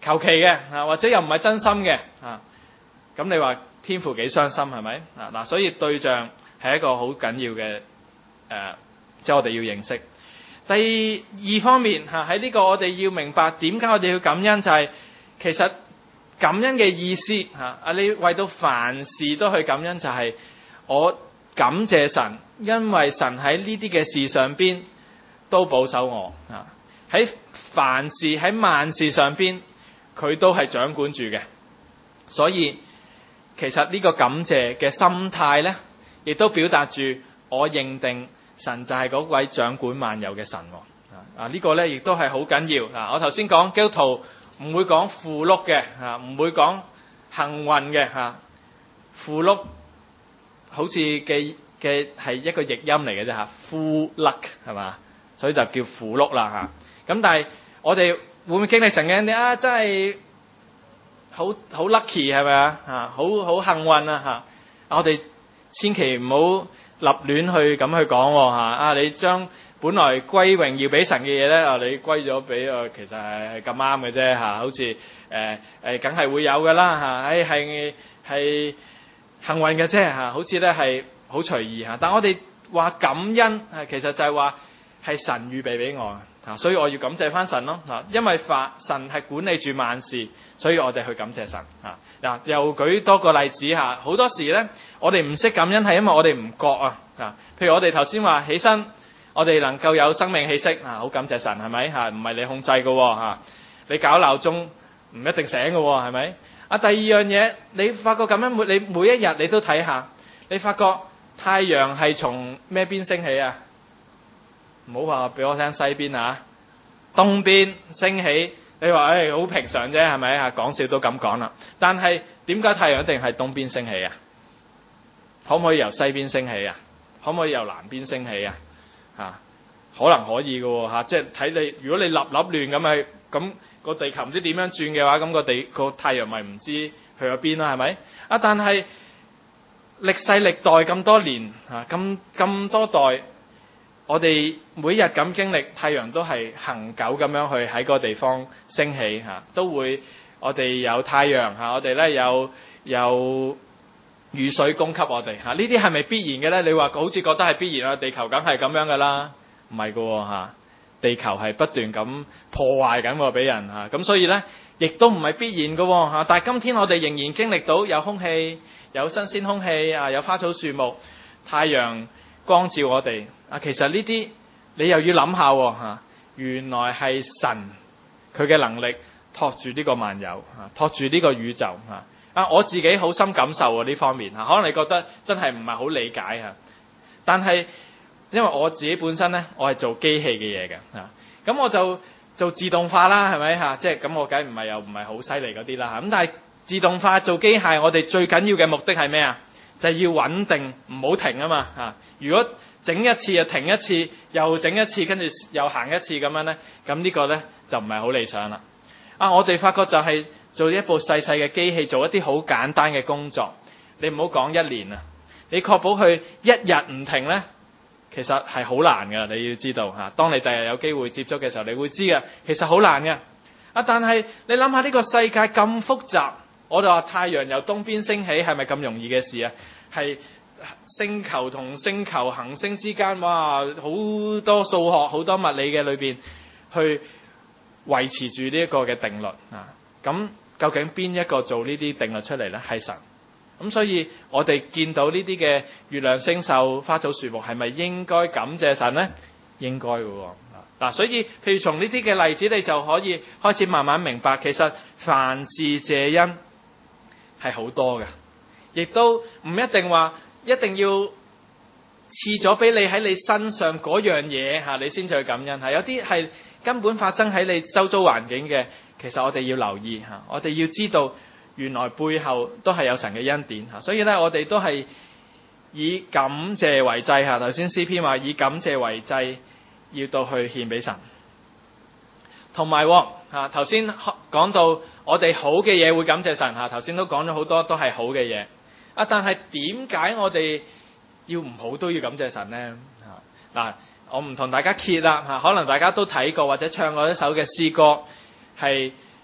求其嘅或者又唔係真心嘅咁你話天父幾傷心係咪嗱？所以對象係一個好緊要嘅即係我哋要認識。第二方面喺呢個我哋要明白點解我哋要感恩，就係其實感恩嘅意思你為到凡事都去感恩，就係我感謝神，因為神喺呢啲嘅事上邊都保守我喺凡事喺萬事上邊佢都係掌管住嘅。所以其實呢個感謝嘅心態呢，亦都表達住我認定神就係嗰位掌管萬有嘅神呢個呢亦都係好緊要我頭先講基督徒唔會講符碌嘅唔會講幸運嘅符碌好似嘅係一個譯音嚟嘅啫full luck 係嘛，所以就叫符碌啦咁但係我哋會唔會經歷神嘅恩典真係好 lucky 係咪好幸運我哋千祈唔好立亂去咁去講你將本來歸榮耀俾神嘅嘢咧你歸咗俾其實係咁啱嘅啫好似梗係會有㗎啦係幸運嘅啫好似咧係好隨意但我哋話感恩其實就係話係神預備俾我所以我要感謝翻神咯因為神係管理住萬事，所以我哋去感謝神又舉多個例子好多時咧我哋唔識感恩係因為我哋唔覺譬如我哋頭先話起身我哋能夠有生命氣息好感謝神係咪唔係你控制嘅你搞鬧鐘唔一定醒嘅係咪第二樣嘢你發覺咁樣你每一日你都睇下你發覺太陽係從咩邊升起唔好話俾我聽西邊東邊升起你話好平常啫係咪講笑都咁講啦但係點解太陽一定係東邊升起可唔可以由西邊升起可唔可以由南邊升起可能可以嘅即係睇你如果你立亂咁個地球唔知點樣轉嘅話咁個太陽咪唔知去咗邊啦係咪但係歷世歷代咁多年咁多代我哋每日咁經歷太陽都係恆久咁樣去喺個地方升起都會我哋有太陽我哋咧有雨水供給我哋呢啲係咪必然嘅咧？你話好似覺得係必然地球梗係咁樣噶啦，唔係㗎地球係不斷咁破壞緊俾人咁所以咧亦都唔係必然㗎但係今天我哋仍然經歷到有空氣有新鮮空氣有花草樹木太陽光照我哋其實呢啲你又要諗下原來係神佢嘅能力托住呢個萬有托住呢個宇宙我自己好深感受呢方面可能你覺得真係唔係好理解但係因為我自己本身咧我係做機器嘅嘢嘅咁我就做自動化啦係咪即係咁我梗唔係又唔係好犀利嗰啲啦咁但係自動化做機械我哋最緊要嘅目的係咩就係要穩定唔好停嘛如果整一次又停一次又整一次跟住又行一次咁樣咧咁呢個咧就唔係好理想啦我哋發覺就係做一部細細嘅機器做一啲好簡單嘅工作你唔好講一年你確保佢一日唔停咧其實係好難㗎你要知道當你第日有機會接觸嘅時候你會知嘅其實好難嘅但係你諗下呢個世界咁複雜我哋話太陽由東邊升起係咪咁容易嘅事係星球同星球行星之間哇好多數學好多物理嘅裏邊去維持住呢一個嘅定律咁究竟邊一個做呢啲定律出嚟呢？係神咁所以我哋見到呢啲嘅月亮星宿花草樹木係咪應該感謝神呢？應該嘅所以譬如從呢啲嘅例子你就可以開始慢慢明白其實凡事謝恩係好多嘅亦都唔一定話一定要賜咗俾你喺你身上嗰樣嘢你先至去感恩有啲係根本發生喺你周遭環境嘅其實我哋要留意我哋要知道原來背後都係有神嘅恩典所以咧我哋都係以感謝為祭頭先詩篇話以感謝為祭要到去獻俾神同埋頭先講到我哋好嘅嘢會感謝神頭先都講咗好多都係好嘅嘢但係點解我哋要唔好都要感謝神呢？我唔同大家揭啦可能大家都睇過或者唱過一首嘅詩歌係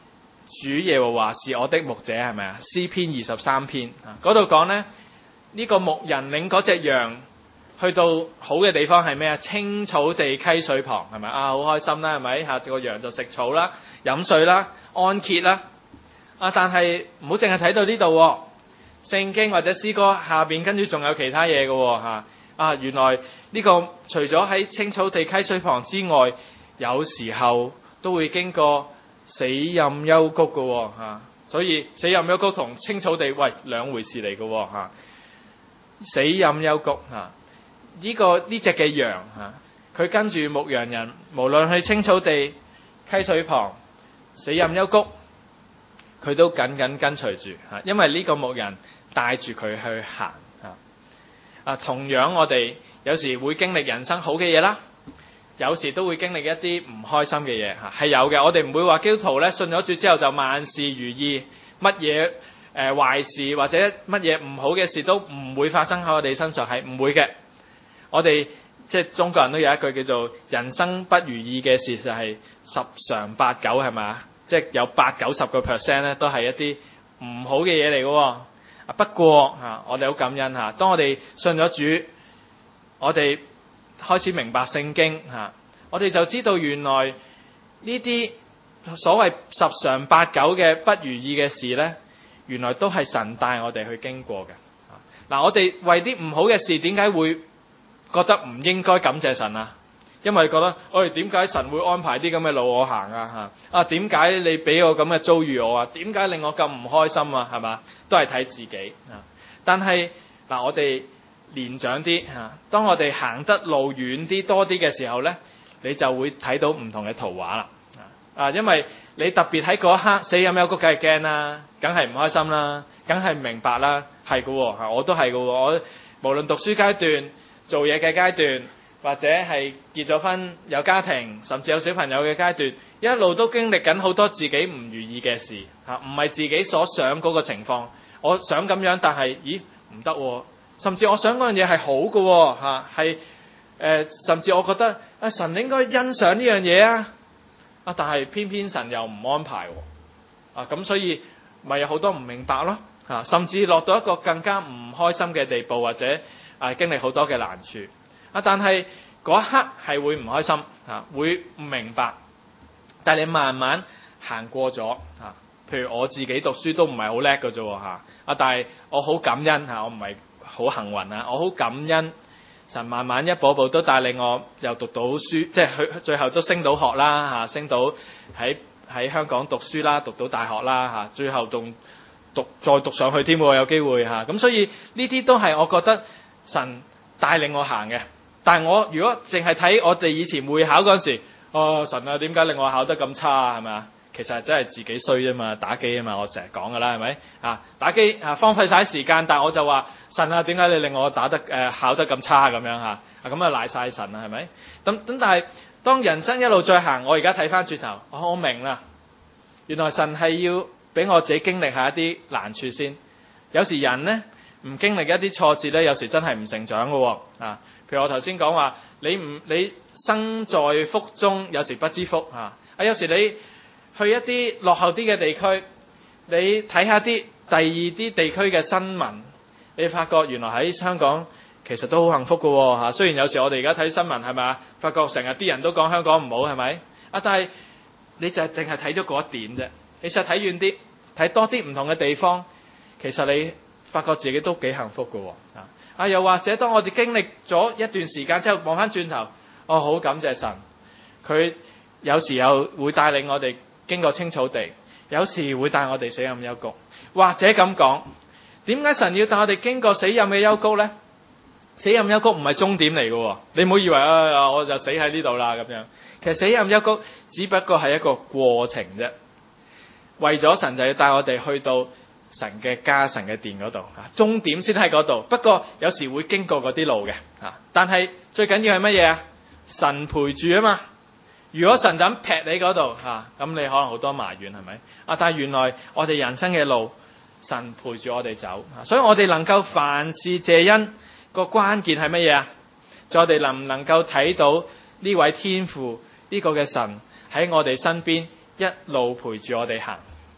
主耶和華是我的牧者，係咪啊？詩篇23篇嗰度講咧，呢個牧人領嗰隻羊去到好嘅地方係咩啊？青草地溪水旁，係咪啊？好開心啦，係咪？下個羊就食草啦、飲水啦、安歇啦。但係唔好淨係睇到呢度，聖經或者詩歌下邊跟住仲有其他嘢嘅嚇。原來呢個除咗喺青草地溪水旁之外，有時候都會經過死蔭幽谷嘅嚇。所以死蔭幽谷同青草地兩回事嚟嘅嚇。死蔭幽谷嚇。呢隻嘅羊佢跟住牧羊人，無論去青草地、溪水旁、死蔭幽谷，佢都緊緊跟隨住因為呢個牧人帶住佢去行同樣我哋有時會經歷人生好嘅嘢啦，有時都會經歷一啲唔開心嘅嘢係有嘅。我哋唔會話基督徒咧信咗主之後就萬事如意，乜嘢壞事或者乜嘢唔好嘅事都唔會發生喺我哋身上，係唔會嘅。我哋即係中國人都有一句叫做人生不如意嘅事就係十常八九，係咪？即係有80-90% 咧都係一啲唔好嘅嘢嚟嘅。不過我哋好感恩當我哋信咗主，我哋開始明白聖經我哋就知道原來呢啲所謂十常八九嘅不如意嘅事咧，原來都係神帶我哋去經過嘅。我哋為啲唔好嘅事點解會覺得唔應該感謝神啊？因為覺得點解神會安排啲咁嘅路我行點解你俾我咁嘅遭遇我點解令我咁唔開心係嘛？都係睇自己但係我哋年長啲當我哋行得路遠啲多啲嘅時候咧，你就會睇到唔同嘅圖畫啦因為你特別喺嗰一刻死蔭幽谷，梗係驚啦，梗係唔開心啦，梗係唔明白啦，係㗎我都係㗎我無論讀書階段、做嘢嘅階段，或者係結咗婚有家庭，甚至有小朋友嘅階段，一路都經歷緊好多自己唔如意嘅事唔係自己所想嗰個情況。我想咁樣，但係唔得甚至我想嗰樣嘢係好嘅係甚至我覺得神應該欣賞呢樣嘢但係偏偏神又唔安排咁所以咪有好多唔明白咯甚至落到一個更加唔開心嘅地步，或者經歷好多嘅難處但係嗰一刻係會唔開心會唔明白，但係你慢慢行過咗譬如我自己讀書都唔係好叻嘅啫但係我好感恩我唔係好幸運我好感恩神慢慢一步步都帶領我又讀到書，即係去最後都升到學啦升到喺香港讀書啦，讀到大學啦最後仲再讀上去添有機會咁所以呢啲都係我覺得神帶領我行嘅。但係我如果淨係睇我哋以前會考嗰陣時，神點解令我考得咁差係咪？其實真係自己衰啫嘛，打機啊嘛，我成日講噶啦，係咪打機荒廢晒時間，但係我就話神點解你令我考得咁差咁樣咁賴晒神係咪？咁但係當人生一路再行，我而家睇翻轉頭，我明啦，原來神係要俾我自己經歷下一啲難處先。有時人呢唔經歷一啲挫折呢，有時真係唔成長噶譬如我頭先講話，你生在福中，有時不知福有時你去一啲落後啲嘅地區，你睇下啲第二啲地區嘅新聞，你發覺原來喺香港其實都好幸福㗎雖然有時我哋而家睇新聞係咪發覺成日啲人都講香港唔好係咪但係你就係淨係睇咗嗰一點啫。你實睇遠啲，睇多啲唔同嘅地方，其實你發覺自己都幾幸福㗎又或者當我哋經歷咗一段時間之後，望翻轉頭，好感謝神，佢有時候會帶領我哋經過青草地，有時會帶我哋死蔭幽谷。或者咁講，點解神要帶我哋經過死蔭嘅幽谷呢？死蔭幽谷唔係終點嚟嘅，你唔好以為我就死喺呢度啦咁樣。其實死蔭幽谷只不過係一個過程啫，為咗神就要帶我哋去到神嘅家、神嘅殿嗰度終點先喺嗰度。不過有時會經過嗰啲路嘅但係最緊要係乜嘢神陪住啊嘛。如果神就咁劈你嗰度咁你可能好多埋怨係咪但係原來我哋人生嘅路，神陪住我哋走所以我哋能夠凡事謝恩個關鍵係乜嘢就我哋能唔能夠睇到呢位天父呢個嘅神喺我哋身邊一路陪住我哋行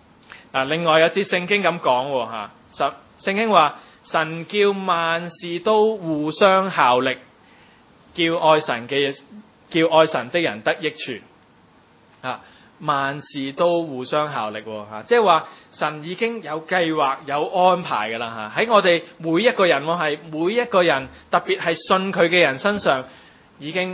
另外有節聖經咁講喎嚇，聖經話神叫萬事都互相效力，叫愛神的人得益處。萬事都互相效力喎，即係話神已經有計劃有安排㗎啦嚇，喺我哋每一個人，係每一個人，特別係信佢嘅人身上已經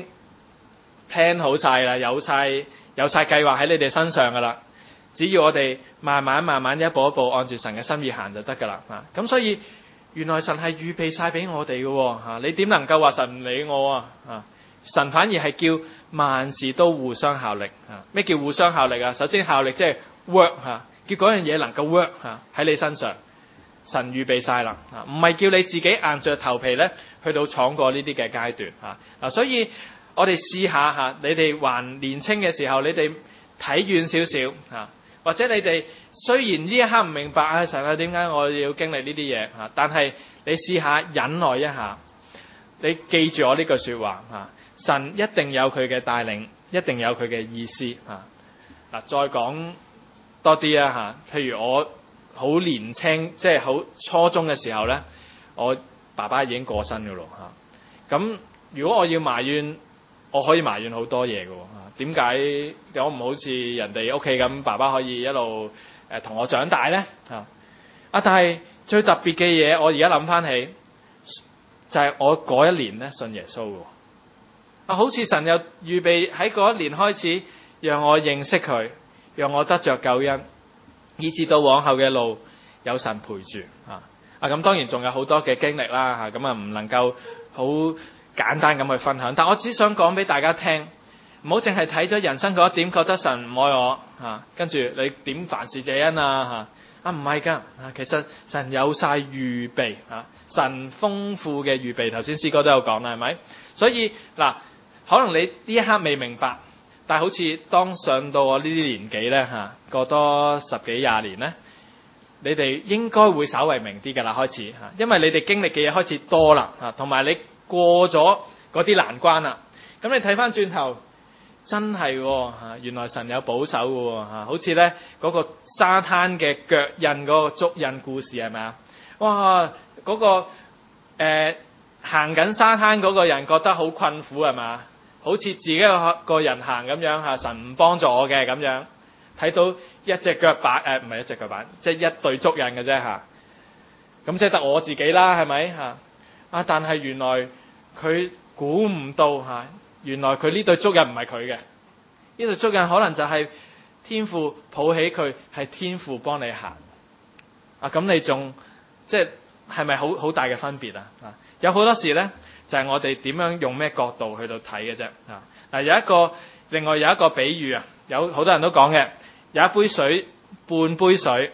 plan 好晒啦，有晒計劃喺你哋身上㗎啦。只要我哋慢慢一步一步按住神嘅心意行就得㗎啦。咁所以原來神係預備晒俾我哋嘅喎，你點能夠話神唔理我啊？神反而係叫萬事都互相效力。咩叫互相效力啊？首先效力即係 work 叫嗰樣嘢能夠 work 喺你身上，神預備晒啦，唔係叫你自己硬着頭皮咧去到闖過呢啲嘅階段。所以我哋試下你哋還年青嘅時候，你哋睇遠少少或者你哋雖然呢一刻唔明白神啊，點解我要經歷呢啲嘢，但係你試下忍耐一下，你記住我呢句說話神一定有佢嘅帶領，一定有佢嘅意思再講多啲譬如我好年青，即係好初中嘅時候咧，我爸爸已經過身㗎咯咁如果我要埋怨，我可以埋怨好多嘢㗎點解我唔好似人哋屋企咁，爸爸可以一路同我長大咧但係最特別嘅嘢，我而家諗翻起就係我嗰一年咧信耶穌㗎好似神又預備喺嗰一年開始讓我認識佢，讓我得着救恩，以至到往後嘅路有神陪住咁當然仲有好多嘅經歷啦咁唔能夠好簡單咁去分享，但我只想講俾大家聽，唔好淨係睇咗人生嗰一點覺得神唔愛我跟住你點凡事謝恩唔係㗎其實神有晒預備神豐富嘅預備，頭先詩歌都有講啦，係咪？所以可能你呢一刻未明白，但係好似當上到我呢啲年紀咧過多10幾20年咧，你哋應該會稍為明啲㗎啦，開始因為你哋經歷嘅嘢開始多啦同埋你過咗嗰啲難關啦，咁你睇翻轉頭真係原來神有保守嘅好似咧嗰個沙灘嘅腳印嗰個足印故事係咪啊？哇！嗰個行緊沙灘嗰個人覺得好困苦係嘛？好似自己一個人行咁樣神唔幫助我嘅咁樣，睇到一隻腳板唔係一隻腳板，即係一對足印嘅啫咁即係得我自己啦，係咪但係原來佢估唔到原來佢呢對足印唔係佢嘅，呢對足印可能就係天父抱起佢，係天父幫你行咁你仲即係咪好大嘅分別有好多時咧就係我哋點樣用咩角度去到睇嘅啫另外有一個比喻有好多人都講嘅，有一杯水半杯水，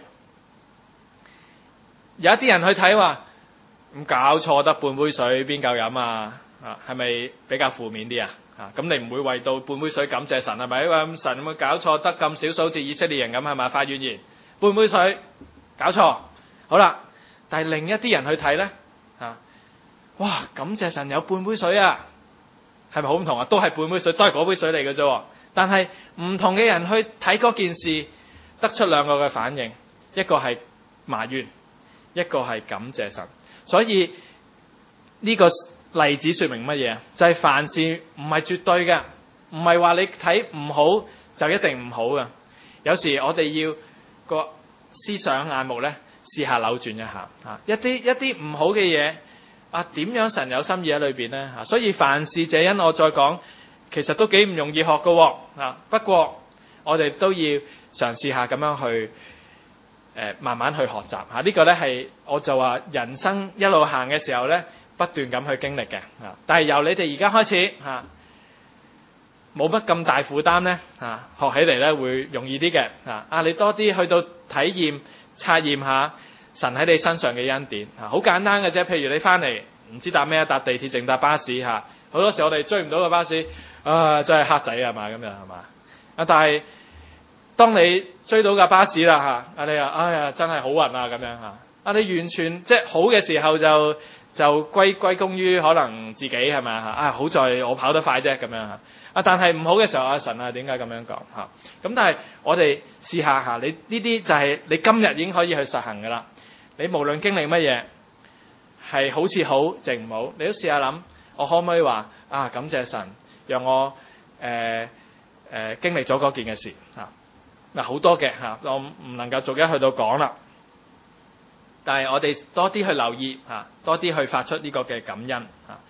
有一啲人去睇話咁搞錯，得半杯水邊夠飲係咪比較負面啲咁你唔會為到半杯水感謝神係咪？咁神有冇搞錯，得咁少數，好似以色列人咁係咪發怨言？半杯水搞錯，好啦，但係另一啲人去睇咧哇！感謝神有半杯水係咪好唔同都係半杯水，都係嗰杯水嚟嘅啫。但係唔同嘅人去睇嗰件事，得出兩個嘅反應，一個係埋怨，一個係感謝神。所以呢個例子說明乜嘢？就係凡事唔係絕對嘅，唔係話你睇唔好就一定唔好嘅。有時我哋要個思想眼目咧，試下扭轉一下一啲唔好嘅嘢點樣神有心意喺裏邊咧所以凡事謝恩，我再講，其實都幾唔容易學嘅不過我哋都要嘗試下咁樣去慢慢去學習呢個咧係我就話人生一路行嘅時候咧，不斷咁去經歷嘅但係由你哋而家開始冇乜咁大負擔咧學起嚟咧會容易啲嘅你多啲去到體驗察驗下神喺你身上嘅恩典好簡單嘅啫。譬如你翻嚟唔知搭咩，搭地鐵淨搭巴士好多時我哋追唔到個巴士真係黑仔係嘛咁樣係嘛但係當你追到架巴士啦你話哎呀真係好運咁樣你完全即係好嘅時候就歸功於可能自己係咪啊？好在我跑得快啫咁樣嚇。但係唔好嘅時候，神啊點解咁樣講嚇？咁但係我哋試下嚇，你呢啲就係你今日已經可以去實行㗎啦。你無論經歷乜嘢，係好似好定唔好，你都試下諗，我可唔可以話感謝神，讓我經歷咗嗰件嘅事嚇。嗱好多嘅嚇，我唔能夠逐一去到講啦。但係我哋多啲去留意嚇，多啲去發出呢個嘅感恩嚇。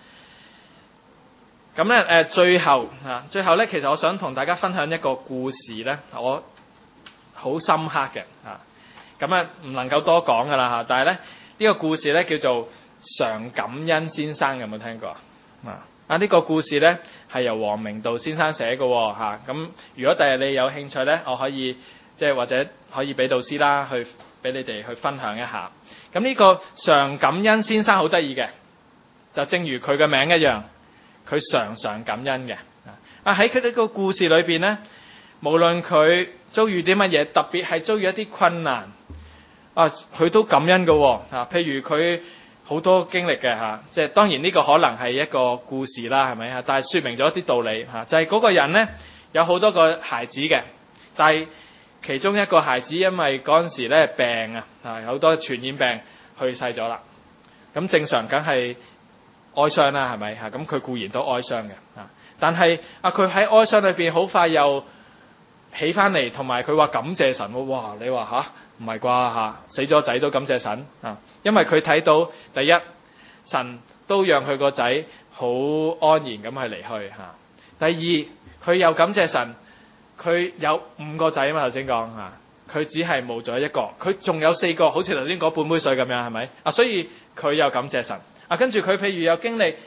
咁咧最後咧，其實我想同大家分享一個故事咧，我好深刻嘅嚇。咁啊唔能夠多講噶啦嚇，但係咧呢個故事咧叫做常感恩先生，有冇聽過呢個故事咧係由黃明道先生寫嘅嚇。咁如果第日你有興趣咧，我可以即係或者可以俾導師啦去俾你哋去分享一下。咁呢個常感恩先生好得意嘅，就正如佢嘅名一樣，佢常常感恩嘅。喺佢呢個故事裏邊咧，無論佢遭遇啲乜嘢，特別係遭遇一啲困難，佢都感恩嘅。譬如佢好多經歷嘅嚇，即係當然呢個可能係一個故事啦，係咪啊？但係説明咗一啲道理嚇，就係嗰個人咧有好多個孩子嘅，但係其中一個孩子因為嗰陣時咧病好多傳染病去世咗啦。咁正常梗係哀傷啦，係咪嚇？咁佢固然都哀傷嘅但係佢喺哀傷裏邊好快又起翻嚟，同埋佢話感謝神喎。哇！你話唔係啩死咗仔都感謝神因為佢睇到第一，神都讓佢個仔好安然咁去離去第二，佢又感謝神，佢有5個仔啊嘛，頭先講佢只係冇咗一個，佢仲有4個，好似頭先嗰半杯水咁樣，係咪所以佢又感謝神跟住佢譬如有經歷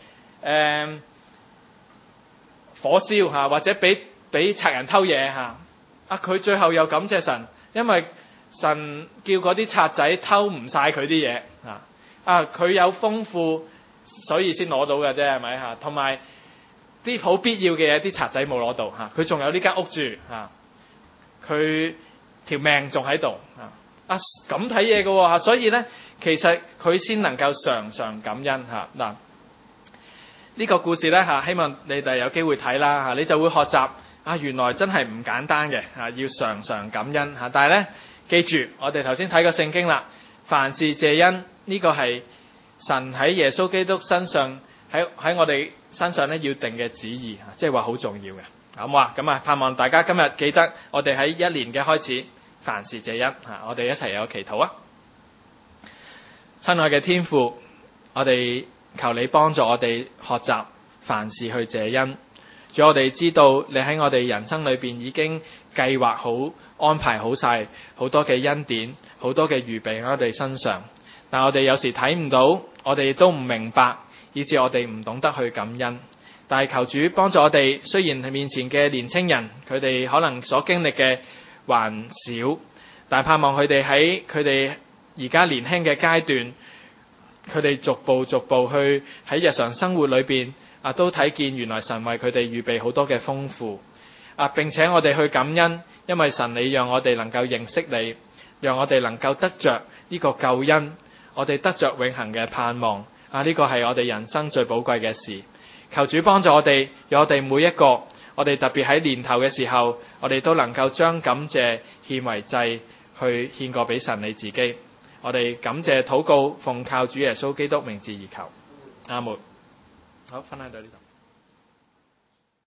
火燒或者俾賊人偷嘢佢最後又感謝神，因為神叫嗰啲賊仔偷唔晒佢啲嘢佢有豐富，所以先攞到嘅啫，係咪同埋啲好必要嘅嘢，啲賊仔冇攞到佢仲有呢間屋住佢條命仲喺度咁睇嘢嘅所以咧其實佢先能夠常常感恩嗱。呢個故事咧希望你哋有機會睇啦你就會學習原來真係唔簡單嘅要常常感恩但係咧記住，我哋頭先睇過聖經啦，凡事謝恩呢個係神喺耶穌基督身上喺我哋身上咧要定嘅旨意即係話好重要嘅好唔好咁盼望大家今日記得我哋喺一年嘅開始凡事謝恩我哋一齊有祈禱親愛嘅天父，我哋求你幫助我哋學習凡事去謝恩。主，我哋知道你喺我哋人生裏邊已經計劃好、安排好晒好多嘅恩典、好多嘅預備喺我哋身上，但我哋有時睇唔到，我哋都唔明白，以致我哋唔懂得去感恩。但係求主幫助我哋，雖然係面前嘅年青人，佢哋可能所經歷嘅還少，但盼望佢哋喺佢哋而家年輕嘅階段，佢哋逐步去喺日常生活裏邊都睇見原來神為佢哋預備好多嘅豐富並且我哋去感恩，因為神你讓我哋能夠認識你，讓我哋能夠得着呢個救恩，我哋得着永恆嘅盼望呢個係我哋人生最寶貴嘅事。求主幫助我哋，讓我哋每一個，我哋特別喺年頭嘅時候，我哋都能夠將感謝獻為祭，去獻過俾神你自己。我哋感謝禱告，奉靠主耶穌基督名字而求，阿門。好，分享到呢度。